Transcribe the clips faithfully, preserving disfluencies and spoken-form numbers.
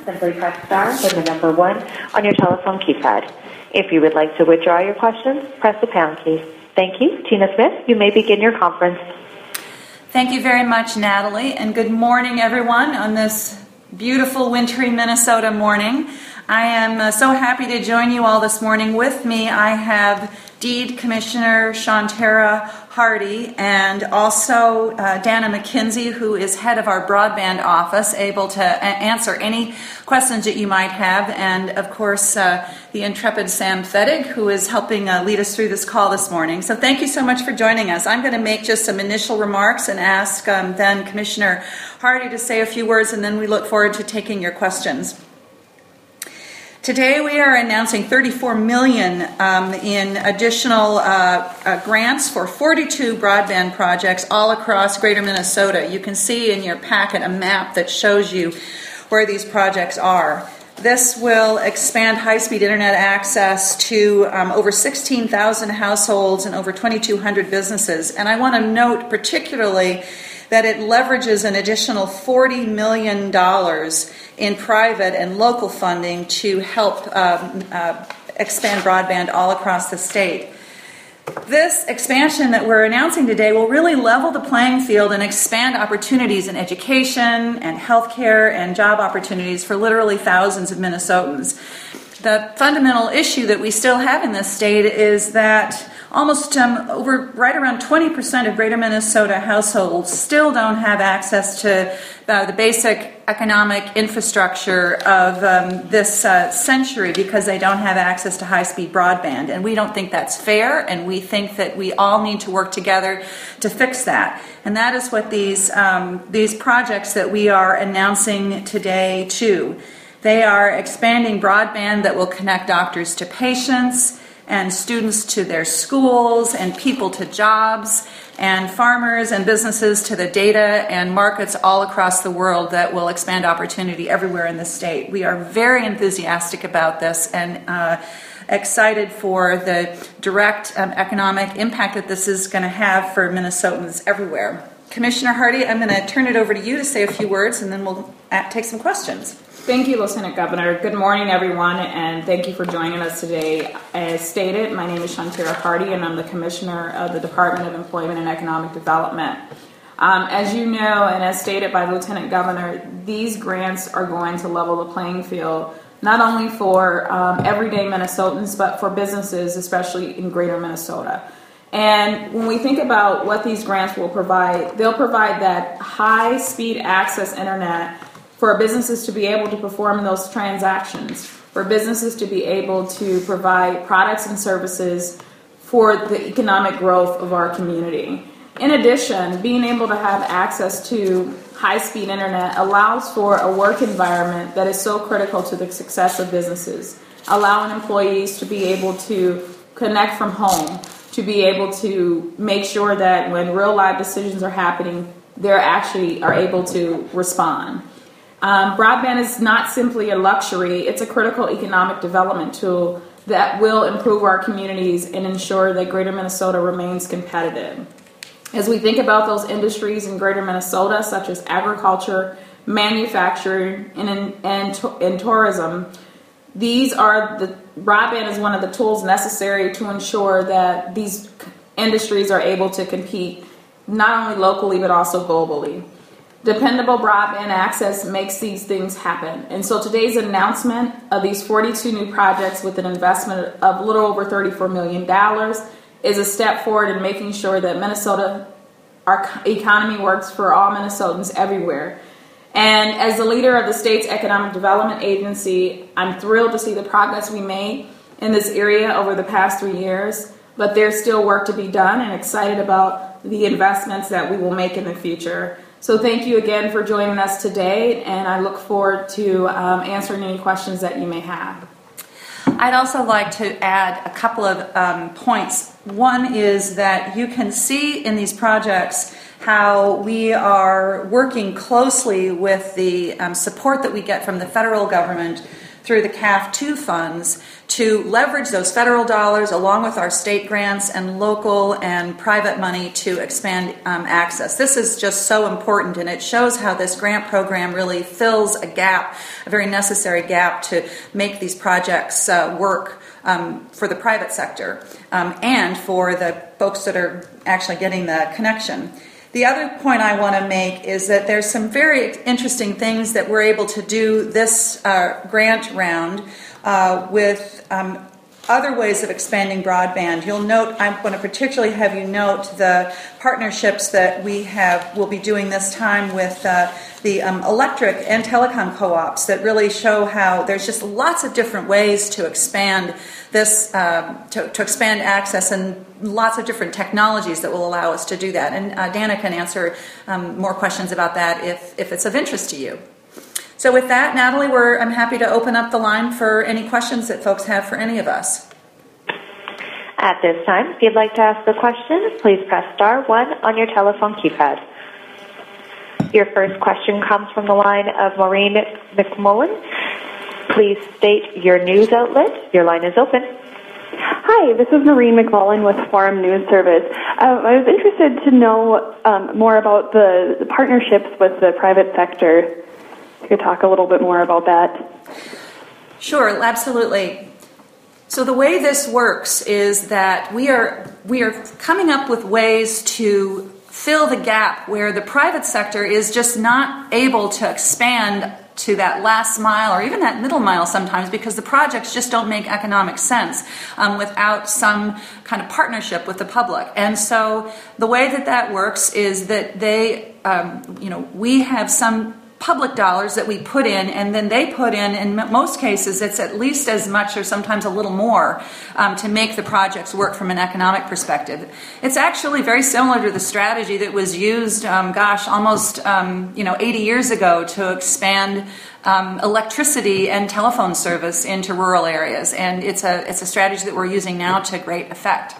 simply press star, then the number one on your telephone keypad. If you would like to withdraw your questions, press the pound key. Thank you. Tina Smith, you may begin your conference. Thank you very much, Natalie, and good morning, everyone, on this beautiful wintry Minnesota morning. I am uh, so happy to join you all this morning. With me, I have Deed Commissioner Shantara Hardy and also uh, Dana McKenzie, who is head of our broadband office, able to a- answer any questions that you might have, and of course uh, the intrepid Sam Fettig, who is helping uh, lead us through this call this morning. So thank you so much for joining us. I'm going to make just some initial remarks and ask um, then Commissioner Hardy to say a few words, and then we look forward to taking your questions. Today we are announcing thirty-four million dollars um, in additional uh, uh, grants for forty-two broadband projects all across Greater Minnesota. You can see in your packet a map that shows you where these projects are. This will expand high-speed internet access to um, over sixteen thousand households and over twenty-two hundred businesses. And I want to note particularly that it leverages an additional forty million dollars in private and local funding to help um, uh, expand broadband all across the state. This expansion that we're announcing today will really level the playing field and expand opportunities in education and healthcare and job opportunities for literally thousands of Minnesotans. The fundamental issue that we still have in this state is that almost um, over right around twenty percent of Greater Minnesota households still don't have access to uh, the basic economic infrastructure of um, this uh, century because they don't have access to high-speed broadband. And we don't think that's fair, and we think that we all need to work together to fix that. And that is what these um, these projects that we are announcing today do. They are expanding broadband that will connect doctors to patients, and students to their schools, and people to jobs, and farmers and businesses to the data and markets all across the world that will expand opportunity everywhere in the state. We are very enthusiastic about this and uh, excited for the direct um, economic impact that this is going to have for Minnesotans everywhere. Commissioner Hardy, I'm going to turn it over to you to say a few words, and then we'll take some questions. Thank you, Lieutenant Governor. Good morning, everyone, and thank you for joining us today. As stated, my name is Shantara Hardy, and I'm the Commissioner of the Department of Employment and Economic Development. Um, as you know, and as stated by the Lieutenant Governor, these grants are going to level the playing field, not only for um, everyday Minnesotans, but for businesses, especially in Greater Minnesota. And when we think about what these grants will provide, they'll provide that high-speed access internet for businesses to be able to perform those transactions, for businesses to be able to provide products and services for the economic growth of our community. In addition, being able to have access to high-speed internet allows for a work environment that is so critical to the success of businesses, allowing employees to be able to connect from home, to be able to make sure that when real life decisions are happening, they're actually are able to respond. Um, broadband is not simply a luxury, it's a critical economic development tool that will improve our communities and ensure that Greater Minnesota remains competitive. As we think about those industries in Greater Minnesota, such as agriculture, manufacturing, and, and, and tourism, these are the broadband is one of the tools necessary to ensure that these industries are able to compete not only locally but also globally. Dependable broadband access makes these things happen. And so today's announcement of these forty-two new projects with an investment of a little over thirty-four million dollars is a step forward in making sure that Minnesota, our economy works for all Minnesotans everywhere. And as the leader of the state's Economic Development Agency, I'm thrilled to see the progress we made in this area over the past three years, but there's still work to be done, and excited about the investments that we will make in the future. So thank you again for joining us today, and I look forward to um, answering any questions that you may have. I'd also like to add a couple of um, points. One is that you can see in these projects how we are working closely with the um, support that we get from the federal government through the C A F two funds to leverage those federal dollars along with our state grants and local and private money to expand um, access. This is just so important, and it shows how this grant program really fills a gap, a very necessary gap to make these projects uh, work um, for the private sector um, and for the folks that are actually getting the connection. The other point I want to make is that there's some very interesting things that we're able to do this uh, grant round uh, with um, other ways of expanding broadband. You'll note, I want to particularly have you note the partnerships that we have, will be doing this time with uh, the um, electric and telecom co-ops that really show how there's just lots of different ways to expand this, um, to, to expand access, and lots of different technologies that will allow us to do that. And uh, Dana can answer um, more questions about that if, if it's of interest to you. So with that, Natalie, we're, I'm happy to open up the line for any questions that folks have for any of us. At this time, if you'd like to ask a question, please press star one on your telephone keypad. Your first question comes from the line of Maureen McMullen. Please state your news outlet. Your line is open. Hi, this is Noreen McMullen with Forum News Service. Um, I was interested to know um, more about the, the partnerships with the private sector. If you could talk a little bit more about that. Sure, absolutely. So the way this works is that we are we are coming up with ways to fill the gap where the private sector is just not able to expand to that last mile or even that middle mile sometimes, because the projects just don't make economic sense um, without some kind of partnership with the public. And so the way that that works is that they, um, you know, we have some public dollars that we put in, and then they put in, in most cases, it's at least as much or sometimes a little more um, to make the projects work from an economic perspective. It's actually very similar to the strategy that was used, um, gosh, almost um, you know eighty years ago to expand um, electricity and telephone service into rural areas, and it's a it's a strategy that we're using now to great effect.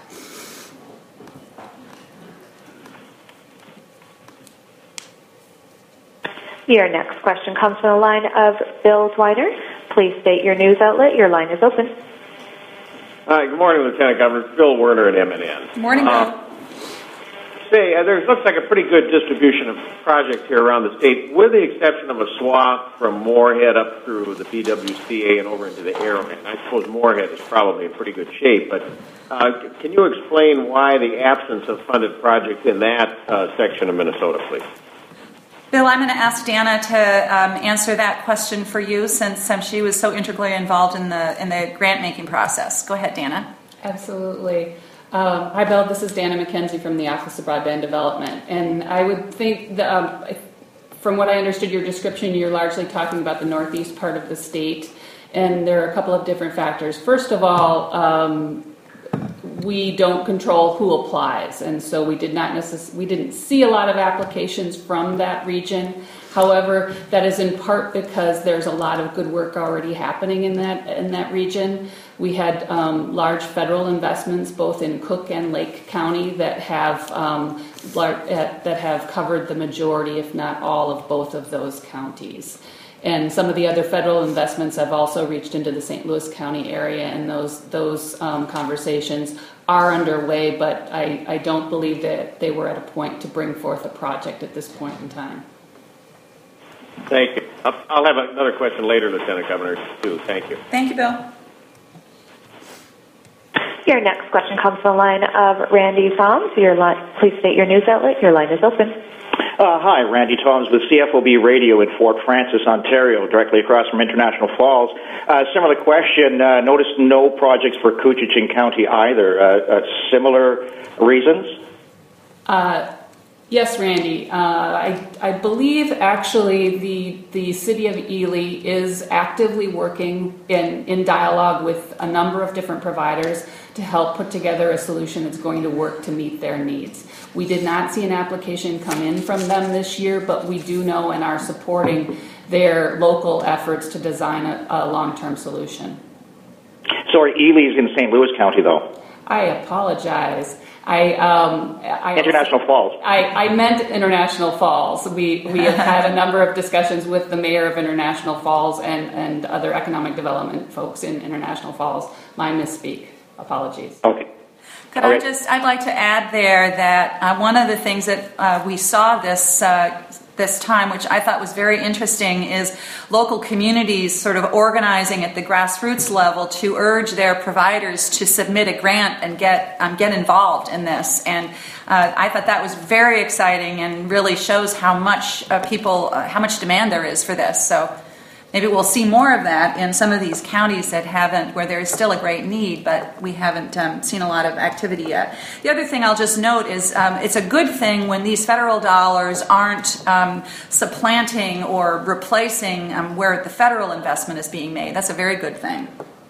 Your next question comes from the line of Bill Dwiner. Please state your news outlet. Your line is open. Hi, good morning, Lieutenant Governor. It's Bill Werner at M and N. Good morning, Bill. Uh, say, uh, there looks like a pretty good distribution of projects here around the state, with the exception of a swath from Moorhead up through the P W C A and over into the Arrowhead. I suppose Moorhead is probably in pretty good shape, but uh, can you explain why the absence of funded projects in that uh, section of Minnesota, please? Bill, I'm going to ask Dana to um, answer that question for you, since um, she was so integrally involved in the in the grant making process. Go ahead, Dana. Absolutely. Um, hi, Bill. This is Dana McKenzie from the Office of Broadband Development, and I would think that, um, from what I understood your description, you're largely talking about the northeast part of the state, and there are a couple of different factors. First of all, um, we don't control who applies, and so we did not necess- we didn't see a lot of applications from that region. However, that is in part because there's a lot of good work already happening in that in that region. We had um, large federal investments both in Cook and Lake County that have um, lar- uh, that have covered the majority, if not all, of both of those counties. And some of the other federal investments have also reached into the Saint Louis County area, and those those um, conversations are underway, but I, I don't believe that they were at a point to bring forth a project at this point in time. Thank you. I'll, I'll have another question later, Lieutenant Governor, too. Thank you. Thank you, Bill. Your next question comes from the line of Randy Thoms. Your line, please state your news outlet. Your line is open. Uh, hi, Randy Toms with C F O B Radio in Fort Francis, Ontario, directly across from International Falls. Uh, similar question, uh, noticed no projects for Coochiching County either. Uh, uh, similar reasons? Uh, yes, Randy. Uh, I, I believe actually the, the city of Ely is actively working in, in dialogue with a number of different providers to help put together a solution that's going to work to meet their needs. We did not see an application come in from them this year, but we do know and are supporting their local efforts to design a, a long-term solution. Sorry, Ely's in Saint Louis County, though. I apologize. I, um, I International also, Falls. I, I meant International Falls. We we have had a number of discussions with the mayor of International Falls and, and other economic development folks in International Falls. My misspeak. Apologies. Okay. Could All I right. just, I'd like to add there that uh, one of the things that uh, we saw this uh, this time, which I thought was very interesting, is local communities sort of organizing at the grassroots level to urge their providers to submit a grant and get um, get involved in this. And uh, I thought that was very exciting and really shows how much uh, people, uh, how much demand there is for this. So maybe we'll see more of that in some of these counties that haven't, where there is still a great need, but we haven't um, seen a lot of activity yet. The other thing I'll just note is um, it's a good thing when these federal dollars aren't um, supplanting or replacing um, where the federal investment is being made. That's a very good thing.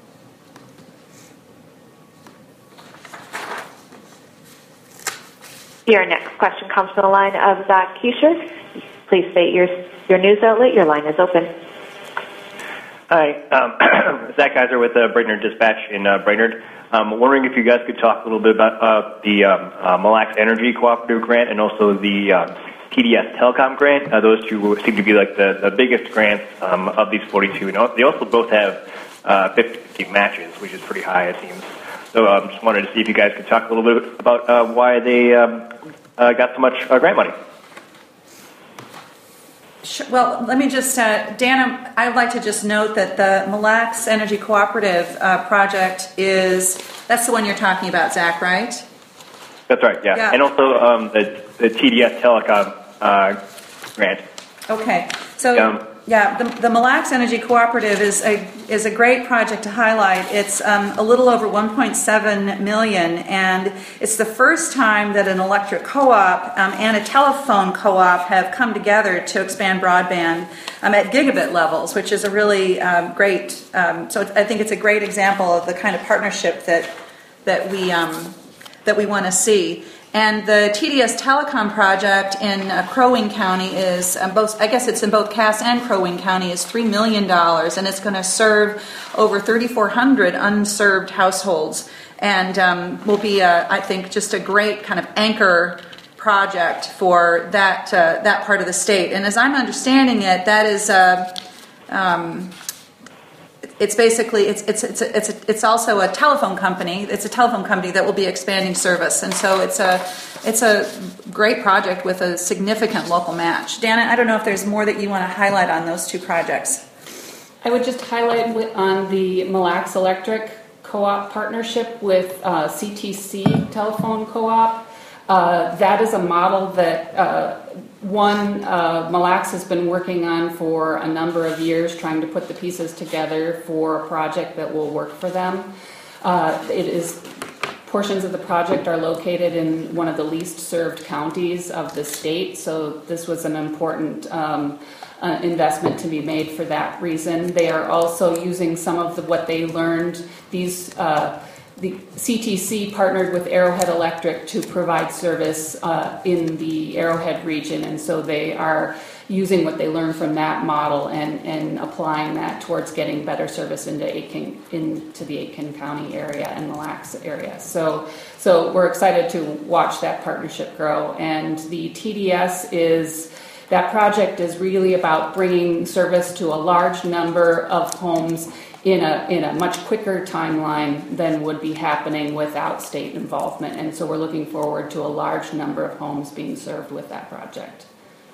Your next question comes from the line of Zach Keisher. Please state your, your news outlet. Your line is open. Hi, um, Zach Kaiser with the Brainerd Dispatch in uh, Brainerd. I'm um, wondering if you guys could talk a little bit about uh, the um, uh, Mille Lacs Energy Cooperative Grant and also the um, T D S Telecom Grant. Uh, those two seem to be like the, the biggest grants um, of these forty-two. And they also both have uh, fifty matches, which is pretty high, it seems. So I um, just wanted to see if you guys could talk a little bit about uh, why they um, uh, got so much uh, grant money. Sure. Well, let me just, uh, Dana, I'd like to just note that the Mille Lacs Energy Cooperative uh, project is, that's the one you're talking about, Zach, right? That's right, yeah. Yeah. And also um, the, the T D S Telecom uh, grant. Okay. So, Um, yeah, the, the Mille Lacs Energy Cooperative is a is a great project to highlight. It's um, a little over one point seven million, and it's the first time that an electric co-op um, and a telephone co-op have come together to expand broadband um, at gigabit levels, which is a really um, great. Um, so I think it's a great example of the kind of partnership that that we um, that we want to see. And the T D S Telecom project in uh, Crow Wing County is um, both, I guess it's in both Cass and Crow Wing County, is three million dollars, and it's going to serve over thirty-four hundred unserved households, and um, will be, a, I think, just a great kind of anchor project for that uh, that part of the state. And as I'm understanding it, that is a um, It's basically it's it's it's a, it's a, it's also a telephone company. It's a telephone company that will be expanding service, and so it's a it's a great project with a significant local match. Dana, I don't know if there's more that you want to highlight on those two projects. I would just highlight with, on the Mille Lacs Electric Co-op partnership with uh, C T C Telephone Co-op. Uh, that is a model that uh, one uh, Mille Lacs has been working on for a number of years, trying to put the pieces together for a project that will work for them. Uh, it is portions of the project are located in one of the least served counties of the state, so this was an important um, uh, investment to be made for that reason. They are also using some of the, what they learned. These uh, The C T C partnered with Arrowhead Electric to provide service uh, in the Arrowhead region, and so they are using what they learned from that model and, and applying that towards getting better service into Aitkin, into the Aitkin County area and Mille Lacs area. So, so we're excited to watch that partnership grow. And the T D S is, that project is really about bringing service to a large number of homes in a in a much quicker timeline than would be happening without state involvement. And so we're looking forward to a large number of homes being served with that project.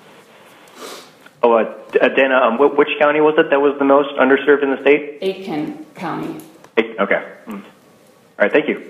Oh, uh, Dana, um, which county was it that was the most underserved in the state? Aitkin County. Okay. Mm. All right, thank you.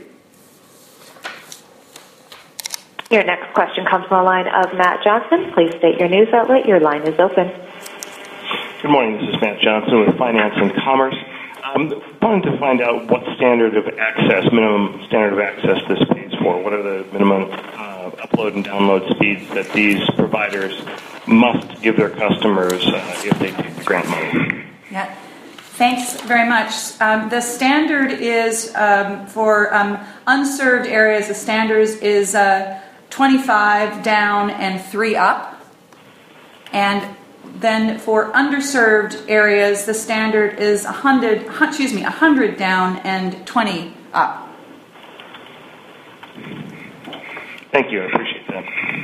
Your next question comes from the line of Matt Johnson. Please state your news outlet. Your line is open. Good morning. This is Matt Johnson with Finance and Commerce. I'm wanting to find out what standard of access, minimum standard of access this pays for. What are the minimum uh, upload and download speeds that these providers must give their customers uh, if they take the grant money? Yeah. Thanks very much. Um, the standard is um, for um, unserved areas, the standard is uh, twenty-five down and three up. And then for underserved areas, the standard is one hundred, excuse me, one hundred down and twenty up. Thank you. I appreciate that.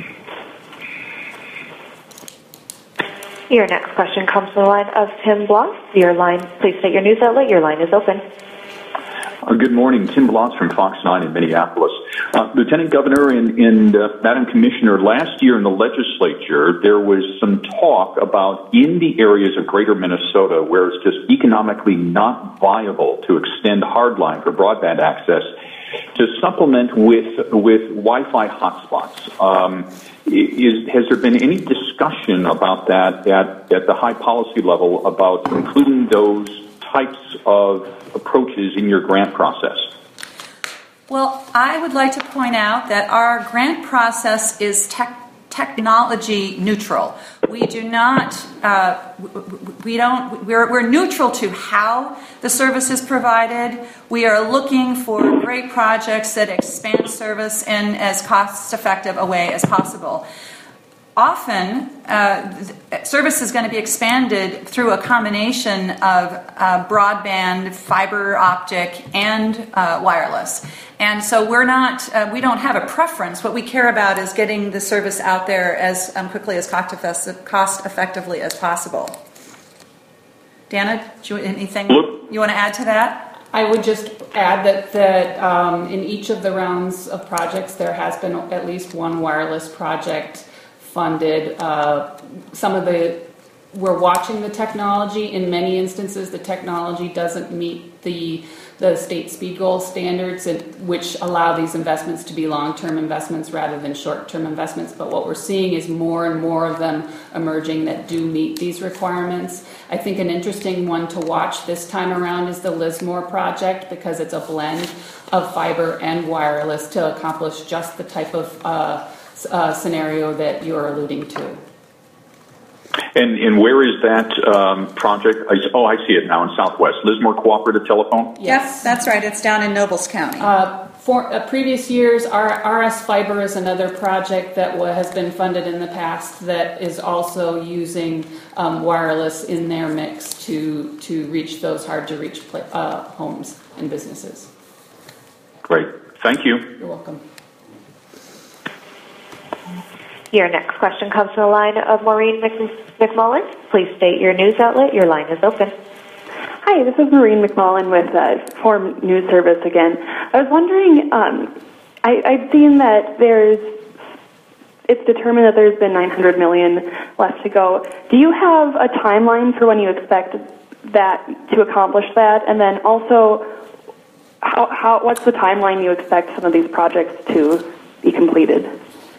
Your next question comes from the line of Tim Bloss. Your line, please state your news outlet. Your line is open. Uh, good morning. Tim Bloss from Fox nine in Minneapolis. Uh, Lieutenant Governor and, and uh, Madam Commissioner, last year in the legislature, there was some talk about in the areas of greater Minnesota where it's just economically not viable to extend hardline for broadband access, to supplement with with Wi-Fi hotspots. Um, is, has there been any discussion about that at, at the high policy level about including those types of approaches in your grant process? Well, I would like to point out that our grant process is tech technology neutral. We do not, uh, we don't, we're, we're neutral to how the service is provided. We are looking for great projects that expand service in as cost-effective a way as possible. Often, uh, service is going to be expanded through a combination of uh, broadband, fiber optic, and uh, wireless. And so we're not, uh, we don't have a preference. What we care about is getting the service out there as um, quickly as cost effectively as possible. Dana, do you, anything you want to add to that? I would just add that, that um, in each of the rounds of projects, there has been at least one wireless project funded. Uh, some of the, we're watching the technology. In many instances, the technology doesn't meet the the state speed goal standards, which allow these investments to be long-term investments rather than short-term investments. But what we're seeing is more and more of them emerging that do meet these requirements. I think an interesting one to watch this time around is the Lismore project, because it's a blend of fiber and wireless to accomplish just the type of uh, uh, scenario that you're alluding to. And, and where is that um, project? I, oh, I see it now in Southwest. Lismore Cooperative Telephone? Yes, that's right. It's down in Nobles County. Uh, for uh, previous years, our R S Fiber is another project that w- has been funded in the past that is also using um, wireless in their mix to, to reach those hard-to-reach pla- uh, homes and businesses. Great. Thank you. You're welcome. Your next question comes from the line of Maureen Mc- McMullen. Please state your news outlet. Your line is open. Hi, this is Maureen McMullen with uh, Forum News Service again. I was wondering, um, I, I've seen that there's, it's determined that there's been nine hundred million dollars left to go. Do you have a timeline for when you expect that to accomplish that? And then also, how, how what's the timeline you expect some of these projects to be completed?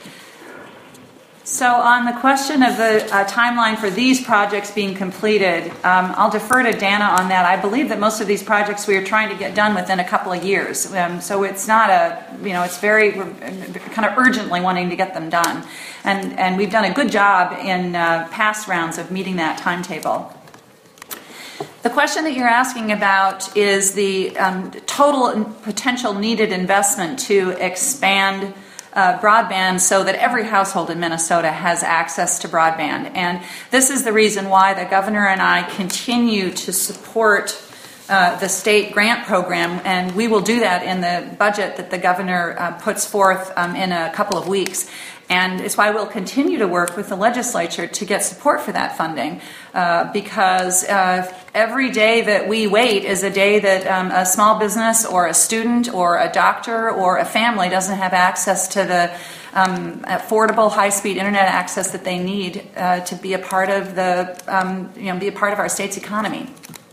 So on the question of the uh, timeline for these projects being completed, um, I'll defer to Dana on that. I believe that most of these projects we are trying to get done within a couple of years. Um, so it's not a, you know, it's very, we're kind of urgently wanting to get them done. And, and we've done a good job in uh, past rounds of meeting that timetable. The question that you're asking about is the um, total potential needed investment to expand Uh, broadband so that every household in Minnesota has access to broadband. And this is the reason why the governor and I continue to support uh, the state grant program, and we will do that in the budget that the governor uh, puts forth um, in a couple of weeks. And it's why we'll continue to work with the legislature to get support for that funding, uh, because uh, every day that we wait is a day that um, a small business or a student or a doctor or a family doesn't have access to the um, affordable high-speed internet access that they need uh, to be a part of the, um, you know, be a part of our state's economy.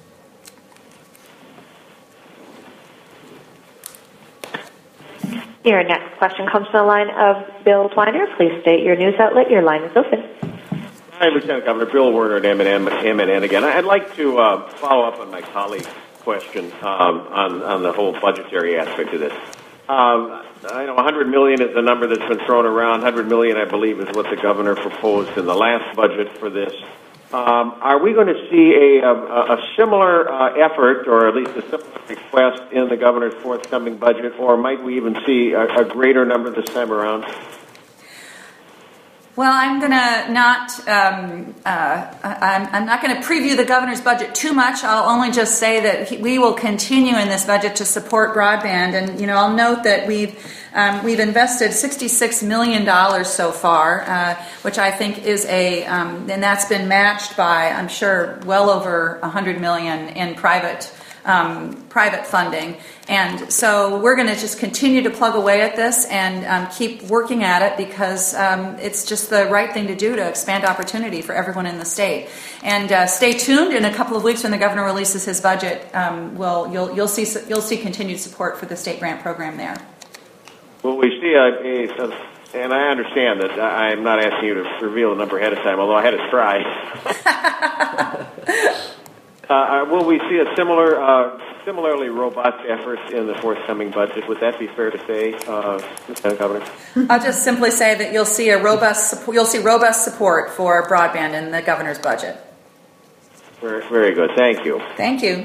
Your next question comes from the line of Bill Twiner. Please state your news outlet. Your line is open. Hi, Lieutenant Governor. Bill Werner at M and N again. I'd like to uh, follow up on my colleague's question um, on, on the whole budgetary aspect of this. Um, I know one hundred million dollars is the number that's been thrown around. one hundred million dollars, I believe, is what the governor proposed in the last budget for this. Um, are we going to see a, a, a similar uh, effort, or at least a similar request in the governor's forthcoming budget, or might we even see a, a greater number this time around? Well, I'm going to not. Um, uh, I'm, I'm not going to preview the governor's budget too much. I'll only just say that he, we will continue in this budget to support broadband, and you know, I'll note that we've um, we've invested sixty-six million dollars so far, uh, which I think is a, um, and that's been matched by, I'm sure, well over one hundred million dollars in private. Um, private funding. And so we're going to just continue to plug away at this and um, keep working at it because um, it's just the right thing to do to expand opportunity for everyone in the state. And uh, stay tuned. In a couple of weeks when the governor releases his budget, um, we'll, you'll, you'll, see, you'll see continued support for the state grant program there. Well, we see, a, a, and I understand that I'm not asking you to reveal the number ahead of time, although I had to try. Uh, will we see a similar, uh, similarly robust effort in the forthcoming budget? Would that be fair to say, uh, Lieutenant Governor? I'll just simply say that you'll see a robust, you'll see robust support for broadband in the governor's budget. Very, very good. Thank you. Thank you.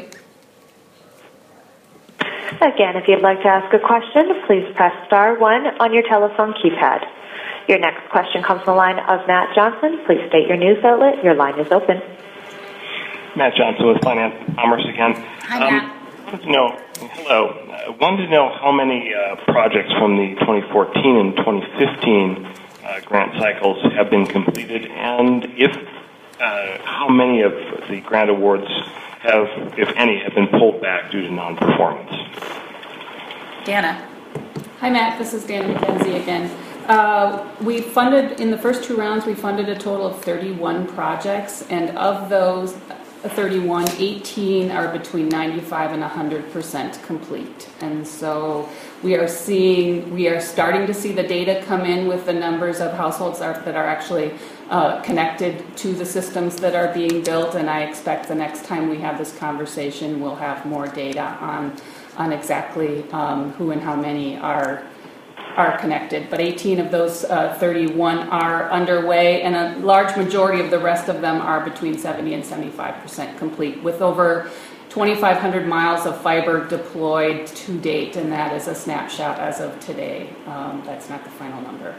Again, if you'd like to ask a question, please press star one on your telephone keypad. Your next question comes from the line of Matt Johnson. Please state your news outlet. Your line is open. Matt Johnson with Finance and Commerce again. Hi, Matt. Um, wanted to know, hello. I wanted to know how many uh, projects from the twenty fourteen and twenty fifteen uh, grant cycles have been completed, and if uh, how many of the grant awards have, if any, have been pulled back due to non-performance. Dana. Hi, Matt. This is Dana McKenzie again. Uh, we funded, in the first two rounds, we funded a total of thirty-one projects, and of those thirty-one, eighteen are between ninety-five and one hundred percent complete. And so we are seeing, we are starting to see the data come in with the numbers of households are, that are actually uh, connected to the systems that are being built, and I expect the next time we have this conversation, we'll have more data on, on exactly um, who and how many are are connected, but eighteen of those uh, thirty-one are underway, and a large majority of the rest of them are between seventy and seventy-five percent complete, with over twenty-five hundred miles of fiber deployed to date, and that is a snapshot as of today. Um, that's not the final number.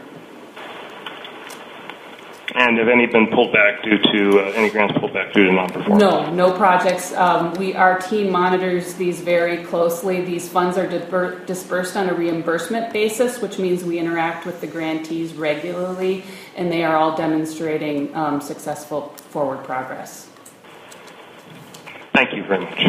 And have any been pulled back due to, uh, any grants pulled back due to non-performance? No, no projects. Um, we, our team monitors these very closely. These funds are disper- dispersed on a reimbursement basis, which means we interact with the grantees regularly, and they are all demonstrating um, successful forward progress. Thank you very much.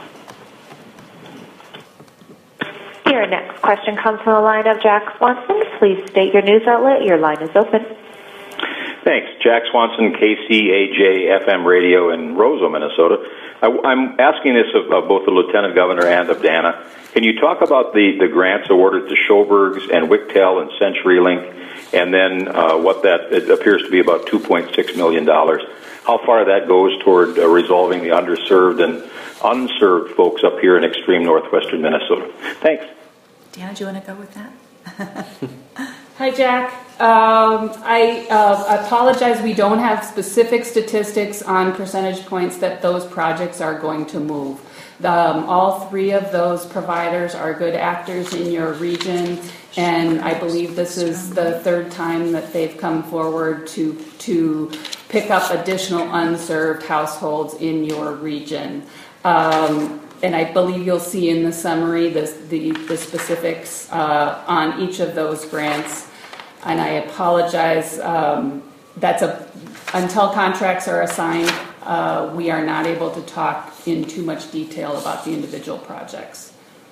Your next question comes from the line of Jack Swanson. Please state your news outlet. Your line is open. Thanks. Jack Swanson, K C A J F M radio in Roseau, Minnesota. I, I'm asking this of, of both the Lieutenant Governor and of Dana. Can you talk about the, the grants awarded to Schobergs and Wicktel and CenturyLink, and then uh, what that, it appears to be about two point six million dollars. How far that goes toward uh, resolving the underserved and unserved folks up here in extreme northwestern Minnesota? Thanks. Dana, do you want to go with that? Hi, Jack. Um, I uh, apologize. We don't have specific statistics on percentage points that those projects are going to move. Um, all three of those providers are good actors in your region, and I believe this is the third time that they've come forward to to pick up additional unserved households in your region. Um, and I believe you'll see in the summary the, the, the specifics uh, on each of those grants. And I apologize. Um, that's a until contracts are assigned, uh, we are not able to talk in too much detail about the individual projects.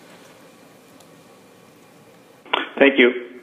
Thank you.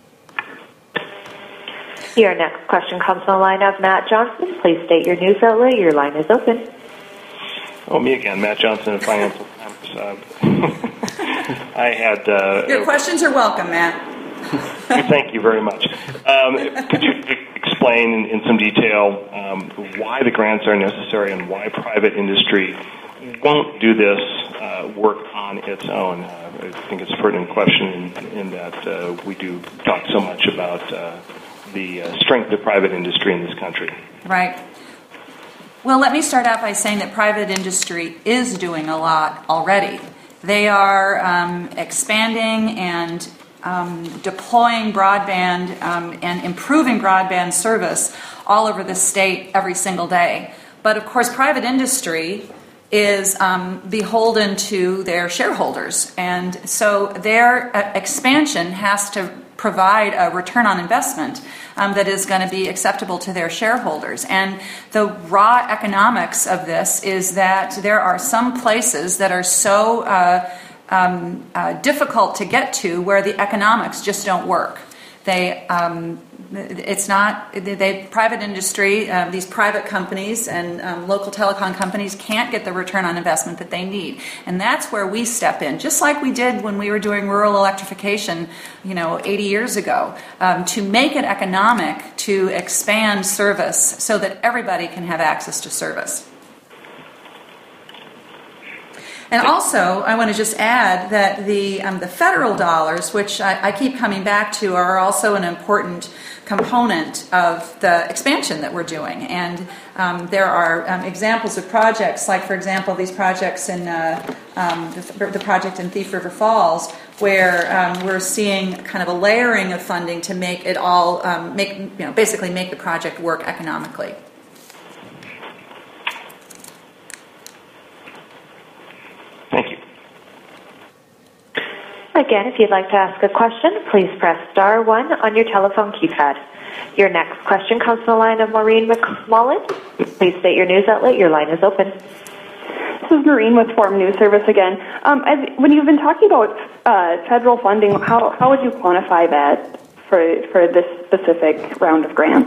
Your next question comes from the line of Matt Johnson. Please state your news outlet. Your line is open. Oh, me again, Matt Johnson of Financial Commerce. Uh, I had... Uh, Your questions are welcome, Matt. Thank you very much. Um, could you explain in, in some detail um, why the grants are necessary and why private industry won't do this uh, work on its own? Uh, I think it's a pertinent question in, in that uh, we do talk so much about uh, the uh, strength of private industry in this country. Right. Well, let me start out by saying that private industry is doing a lot already. They are um, expanding and um, deploying broadband um, and improving broadband service all over the state every single day. But of course, private industry is um, beholden to their shareholders, and so their uh, expansion has to provide a return on investment um, that is going to be acceptable to their shareholders. And the raw economics of this is that there are some places that are so uh, um, uh, difficult to get to where the economics just don't work. They, um, it's not, they, private industry, uh, these private companies and um, local telecom companies can't get the return on investment that they need. And that's where we step in, just like we did when we were doing rural electrification, you know, eighty years ago, um, to make it economic to expand service so that everybody can have access to service. And also, I want to just add that the um, the federal dollars, which I, I keep coming back to, are also an important component of the expansion that we're doing. And um, there are um, examples of projects, like, for example, these projects in uh, um, the, the project in Thief River Falls, where um, we're seeing kind of a layering of funding to make it all, um, make you know, basically make the project work economically. Thank you. Again, if you'd like to ask a question, please press star one on your telephone keypad. Your next question comes from the line of Maureen McMullen. Please state your news outlet. Your line is open. This is Maureen with Forum News Service again. Um, as, when you've been talking about uh, federal funding, how, how would you quantify that for, for this specific round of grants?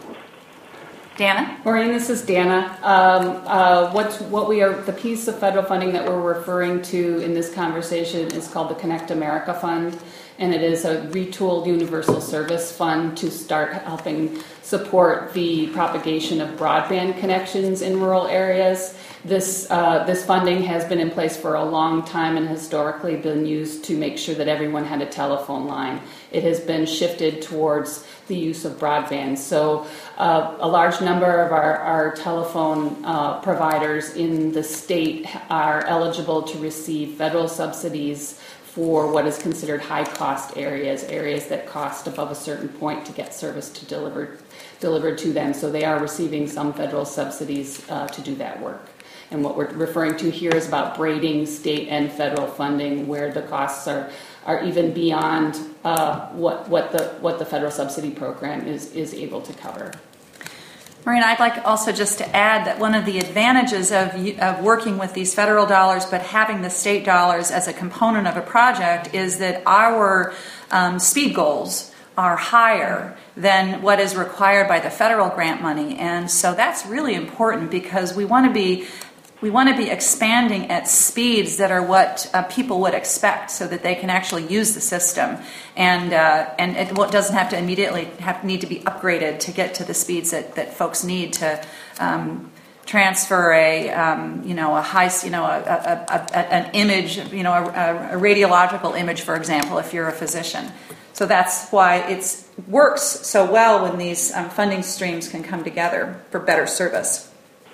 Dana? Maureen, this is Dana. Um, uh, what's, what we are, the piece of federal funding that we're referring to in this conversation is called the Connect America Fund, and it is a retooled universal service fund to start helping support the propagation of broadband connections in rural areas. This uh, this funding has been in place for a long time and historically been used to make sure that everyone had a telephone line. It has been shifted towards the use of broadband. So uh, a large number of our, our telephone uh, providers in the state are eligible to receive federal subsidies for what is considered high-cost areas, areas that cost above a certain point to get service to deliver, delivered to them. So they are receiving some federal subsidies uh, to do that work. And what we're referring to here is about braiding state and federal funding where the costs are are even beyond uh, what what the what the federal subsidy program is is able to cover. Maureen, I'd like also just to add that one of the advantages of, of working with these federal dollars but having the state dollars as a component of a project is that our um, speed goals are higher than what is required by the federal grant money. And so that's really important because we want to be We want to be expanding at speeds that are what uh, people would expect so that they can actually use the system. And uh, and it doesn't have to immediately have need to be upgraded to get to the speeds that, that folks need to um, transfer a, um, you know, a high, you know, a, a, a, a, an image, you know, a, a radiological image, for example, if you're a physician. So that's why it works so well when these um, funding streams can come together for better service.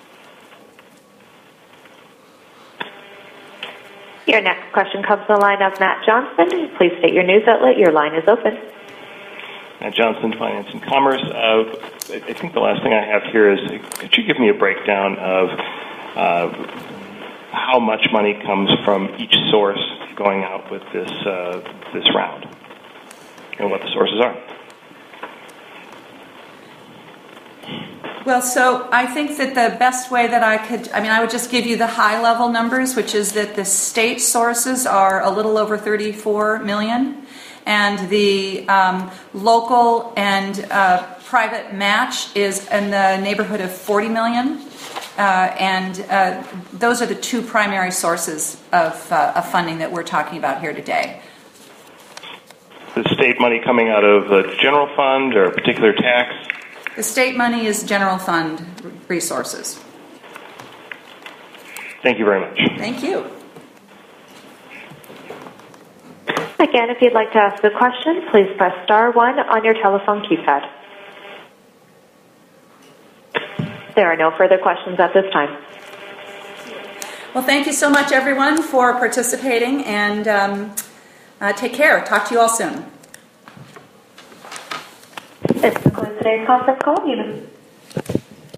Your next question comes from the line of Matt Johnson. Please state your news outlet. Your line is open. Matt Johnson, Finance and Commerce. Uh, I think the last thing I have here is, could you give me a breakdown of uh, how much money comes from each source going out with this uh, this round, and what the sources are? Well, so I think that the best way that I could, I mean, I would just give you the high-level numbers, which is that the state sources are a little over thirty-four million, and the um, local and uh, private match is in the neighborhood of forty million, uh, and uh, those are the two primary sources of, uh, of funding that we're talking about here today. The state money coming out of a general fund or a particular tax? The state money is general fund resources. Thank you very much. Thank you. Again, if you'd like to ask a question, please press star one on your telephone keypad. There are no further questions at this time. Well, thank you so much, everyone, for participating, and um, Uh, take care. Talk to you all soon. This concludes today's conference call. You